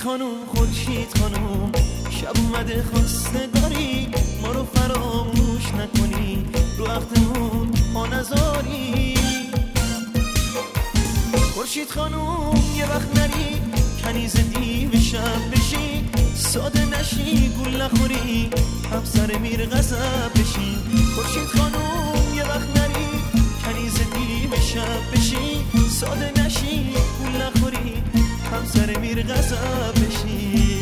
خانوم خورشید خانوم شب اومده خواستگاری ما رو فراموش نکنی رو وقتمون ما نذاری خورشید خانوم یه وقت نری کنیز دیو شب بشی ساده نشی گول نخوری همسر میر غضب بشی خورشید خانوم یه وقت نری کنیز دیو شب بشی ساده نشی گول نخوری همسر میر غضب بشی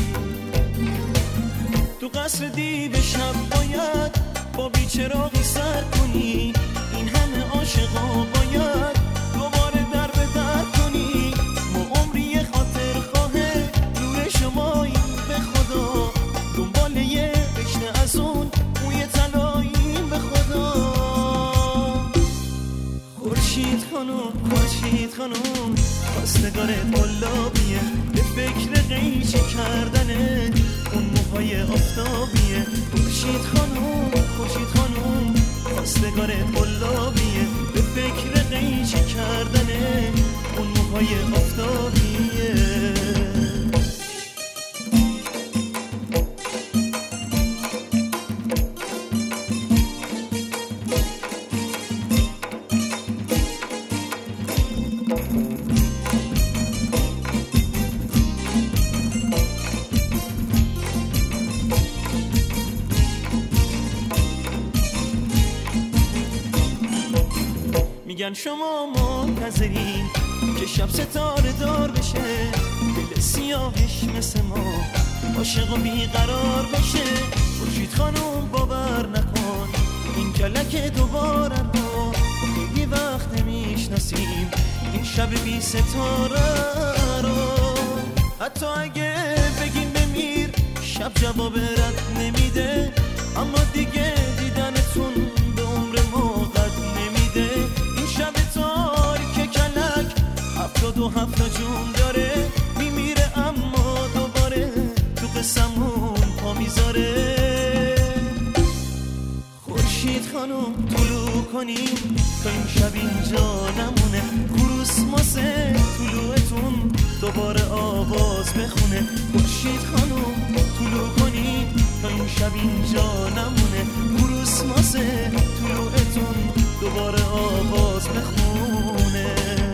تو قصر دیو شب باید با بیچراغی سر کنی این همه عاشقا باید دوباره در به در کنی ما عمری خاطر خواهه نور شماییم به خدا دنبال یه رشته از اون موی طلاییم به خدا خورشید خانوم خواستگارت قلابیه به فکر قیچی کردنه اون موهای آفتابیه خورشید خانوم خواستگارت قلابیه به فکر قیچی کردنه اون موهای آفتابیه میگن شما منتظرین که شب ستاره دار بشه دل سیاهش مثل ما عاشق و بیقرار بشه خورشید خانوم باور نکن این کلک دوباره ما خیلی وقت نمیشناسیم این شب بی ستاره رو حتی اگه بگیم بمیر شب جواب رد نمیده اما دیگه دیدنتون به عمر ما قد نمیده شب تاریک کلک 77 جون داره میمیره اما دوباره تو قسمون پا میذاره خورشید خانوم طلوع کنیم تا این شب اینجا نمونه کروس ماسه طلوعتون دوباره آواز بخونه خورشید خانوم طلوع کنیم تا این شب اینجا نمونه کروس ماسه طلوعتون دوباره آواز بخونه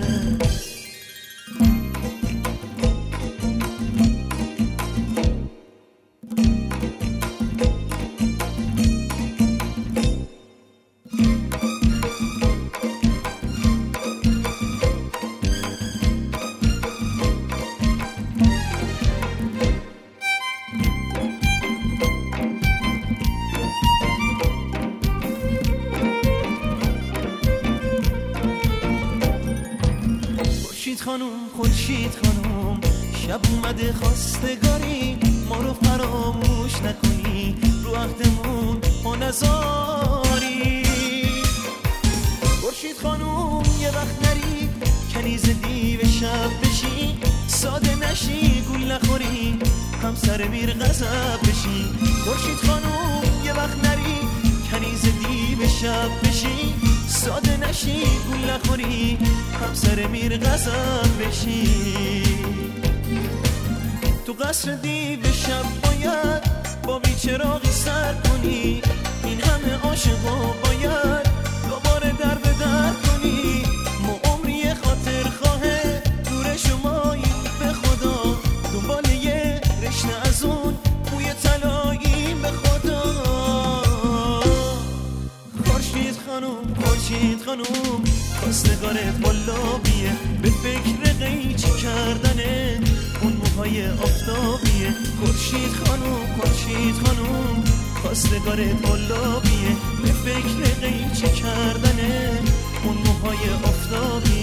خورشید خانوم شب اومده خواستگاری ما رو فراموش نکنی رو عهدمون ما نذاری خورشید خانوم یه وقت نری کنیز دیو شب بشی ساده نشی گول نخوری همسر میر غضب بشی خورشید خانوم یه وقت نری کنیز دیو شب بشی ساده نشی گول نخوری همسر میر غضب بشی تو قصر دیو شب باید با بیچراغی سر کنی این همه عاشقا باید دوباره در به در کنی ما عمری خاطر خواهه دور شماییم به خدا دنبال یه رشته از اون موی طلاییم به خدا خورشید خانوم خواستگارت قلابیه به فکر قیچی کردنه اون موهای آفتابیه خورشید خانوم خواستگارت قلابیه به فکر قیچی کردنه اون موهای آفتابیه